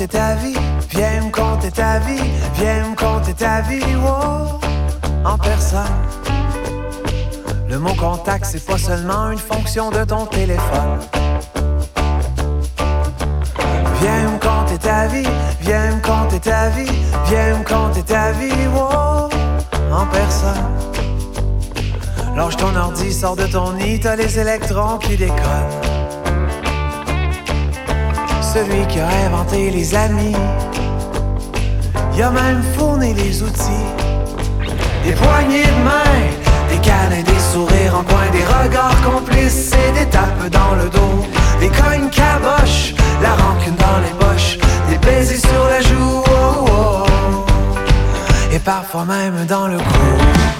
conter ta vie, viens me conter ta vie, viens me conter ta vie, wow, en personne. Le mot contact, c'est pas seulement une fonction de ton téléphone. Viens me conter ta vie, viens me conter ta vie, viens me conter ta vie, wow, en personne. Lâche ton ordi, sors de ton nid, t'as les électrons qui déconnent. Celui qui a inventé les amis, il a même fourni les outils. Des poignées de main, des câlins, des sourires en coin, des regards complices et des tapes dans le dos. Des cognes caboches, la rancune dans les poches, des baisers sur la joue, oh, oh, oh, et parfois même dans le cou.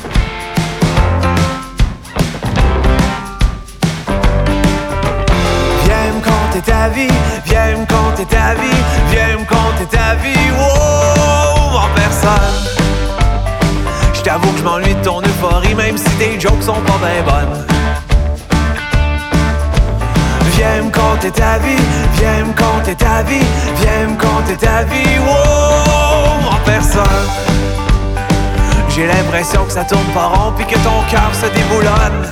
Viens me conter ta vie, viens me conter ta vie, viens me conter ta vie, wow, en personne. J't'avoue que j'm'ennuie de ton euphorie, même si tes jokes sont pas ben bonnes. Viens me conter ta vie, viens me conter ta vie, viens me conter ta vie, wow, en personne. J'ai l'impression que ça tourne pas rond pis que ton cœur se déboulonne.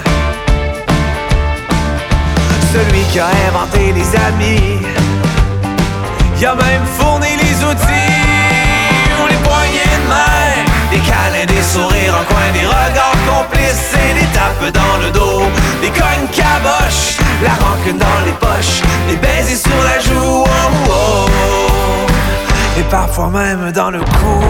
Celui qui a inventé les amis, il a même fourni les outils. Les poignées de main, des câlins, des sourires en coin, des regards complices et des tapes dans le dos. Des cognes caboches, la rancune dans les poches, des baisers sur la joue, oh, oh, oh, et parfois même dans le cou.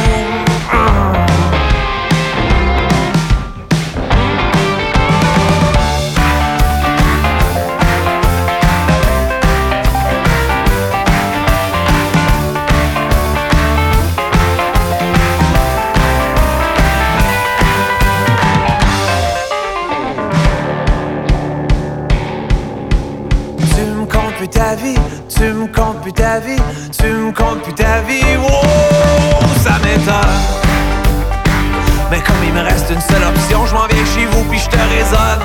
Ta vie, tu me comptes plus ta vie, tu me comptes plus ta vie, wow, ça m'étonne. Mais comme il me reste une seule option, je m'en viens chez vous puis je te raisonne.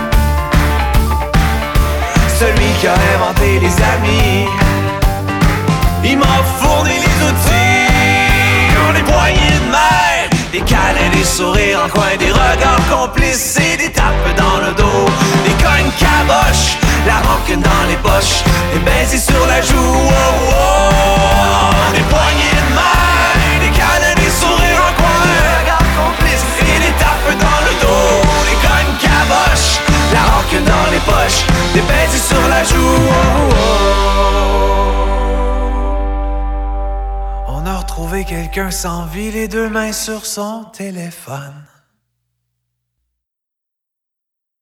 Celui qui a inventé les amis, il m'a fourni les outils. Des poignées de main, des câlins, des sourires en coin, des regards complices et des tapes dans le dos. Des cognes caboches, la rancune dans les poches, des baisers sur la joue, oh, oh. Des poignées de main, des câlins, des sourires en coin, des regards complices et des tapes dans le dos. Des cognes caboches, la rancune dans les poches, des baisers sur la joue, oh, oh. On a retrouvé quelqu'un sans vie, les deux mains sur son téléphone.